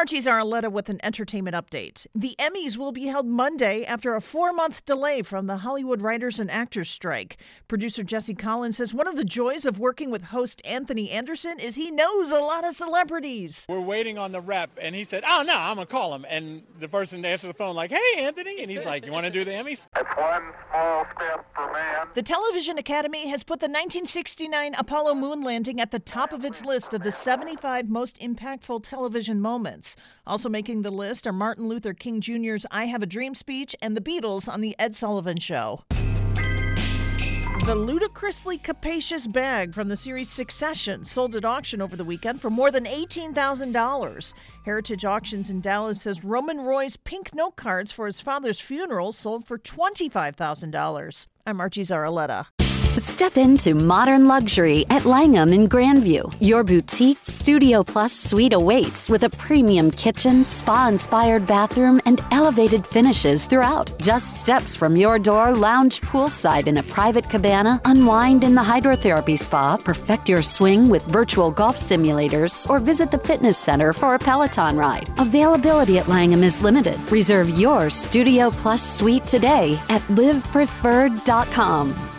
Margie's Arletta with an entertainment update. The Emmys will be held Monday after a 4-month delay from the Hollywood Writers and Actors strike. Producer Jesse Collins says one of the joys of working with host Anthony Anderson is he knows a lot of celebrities. We're waiting on the rep, and he said, "Oh, no, I'm going to call him." And the person answered the phone like, "Hey, Anthony." And he's like, "You want to do the Emmys?" It's one small step for man. The Television Academy has put the 1969 Apollo moon landing at the top of its list of the 75 most impactful television moments. Also making the list are Martin Luther King Jr.'s I Have a Dream speech and the Beatles on The Ed Sullivan Show. The ludicrously capacious bag from the series Succession sold at auction over the weekend for more than $18,000. Heritage Auctions in Dallas says Roman Roy's pink note cards for his father's funeral sold for $25,000. I'm Archie Zaraletta. Step into modern luxury at Langham in Grandview. Your boutique Studio Plus suite awaits with a premium kitchen, spa-inspired bathroom, and elevated finishes throughout. Just steps from your door, lounge poolside in a private cabana, unwind in the hydrotherapy spa, perfect your swing with virtual golf simulators, or visit the fitness center for a Peloton ride. Availability at Langham is limited. Reserve your Studio Plus suite today at livepreferred.com.